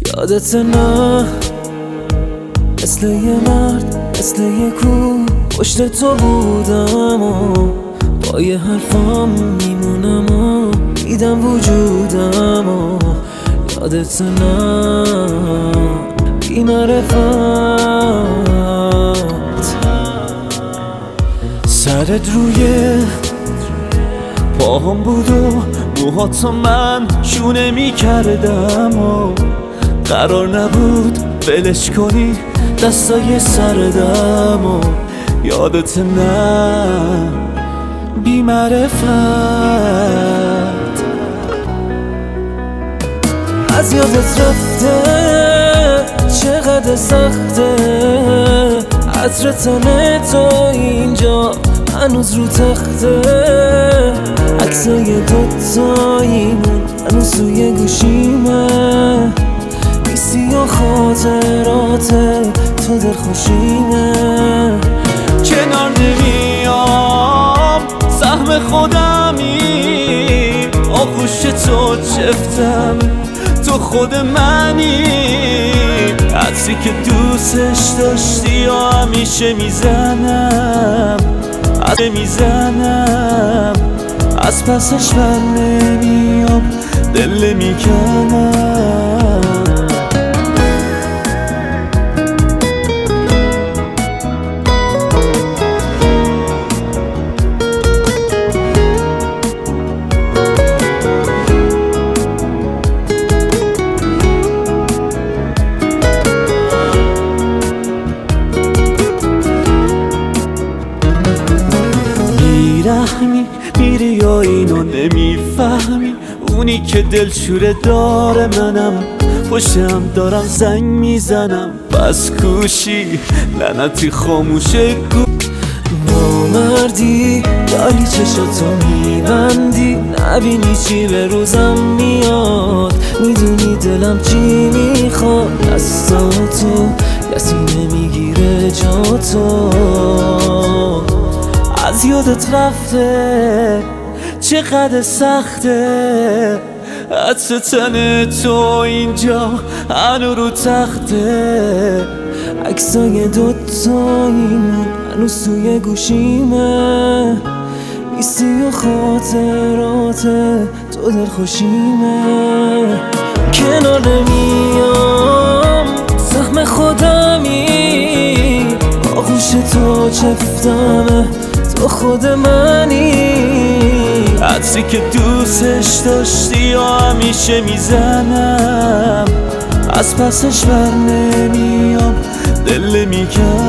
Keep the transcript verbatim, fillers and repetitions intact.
یادت نه مثل یه مرد مثل یه کوه پشت تو بودم و با یه حرفام میمونم و دیدم وجودم و یادت نه بی معرفت سرت روی پاهم بود و موهاتو من شونه می کردم و قرار نبود ولش کنی دستای سردم و یادت نه بی معرفت از یادت رفته چقدر سخته عطر تن تو اینجا هنوز رو تخته عکسای دوتاییمون هنوز توی گوشیمه نیستی و خاطرات تو دلخوشیمه کنار نمیام سهم خودمی آغوش تو چفتم تو خود منی عطری که دوستش داشتی و همیشه میزنم از میزنم از پسش بر نمیام دل میکنم رحمی میری یا اینو نمیفهمی اونی که دلشوره داره منم پشتم دارم زنگ میزنم بس کوشی لعنتی خاموشه گو نامردی داری چشاتو میبندی نبینی چی به روزم میاد میدونی دلم چی میخواد دستاتو کسی نمیگیره جاتو از یادت رفته چقدر سخته عطر تن تو اینجا هنو رو تخته عکسای دوتاییمون هنوز توی گوشیمه نیستی و خاطرات تو دلخوشیمه کنار نمیام سهم خودمی آغوش تو چفتمه تو خود منی عطری که دوستش داشتی و همیشه میزنم از پسش بر نمیام دل میکنم